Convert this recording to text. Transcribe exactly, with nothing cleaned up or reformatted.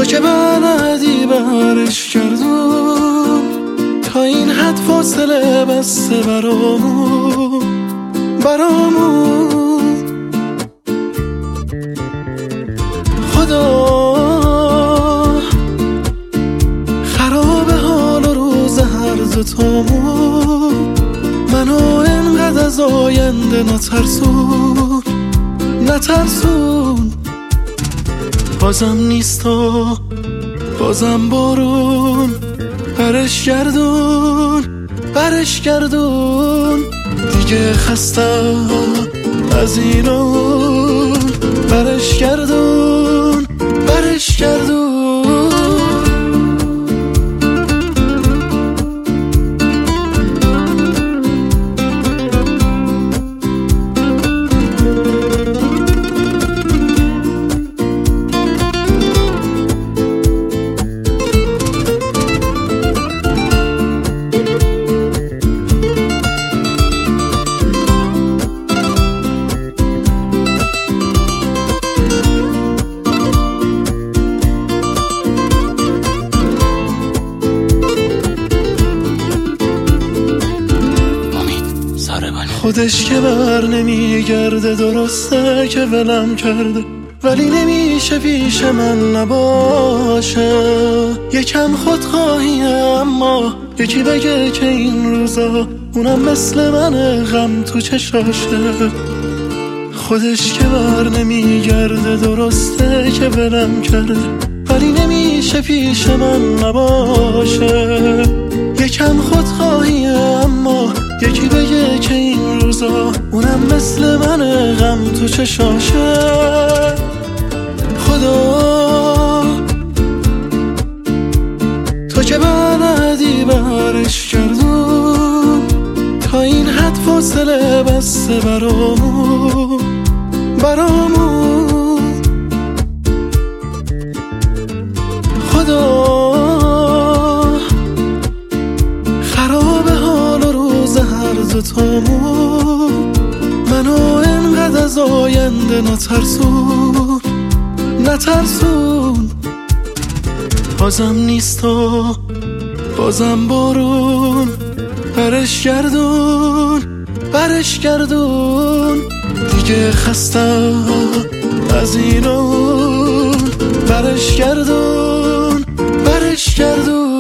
که بلدی برش کردون، تا این حد فاصله بسته برامون برامون خدا خراب حال و روز هر دوتامون، منو انقدر از آینده نترسون نترسون. بازم نیست و بازم بارون، برش گردون برش گردون. دیگه خستم از اینون، برش گردون برش گردون. خودش که بر نمیگرده، درسته که ولم کرده، ولی نمیشه پیش من نباشه. یکم خودخواهی اما یکی بگه که این روزا اونم مثل منه، غم تو چشاشه. خودش که بر نمیگرده، درسته که ولم کرده، ولی نمیشه پیش من نباشه. یکم خودخواهی اما یکی بگه که این روزا اونم مثل منه، غم تو چشاشه. خدا تو که بلدی برش کردون، تا این حد فاصله بسته برامون برامون خدا خراب حال و روز هر دوتامون، منو انقدر از آینده نترسون نترسون. بازم نیست و بازم بارون، برش گردون برش گردون. دیگه خستم از اینون، برش گردون برش گردون.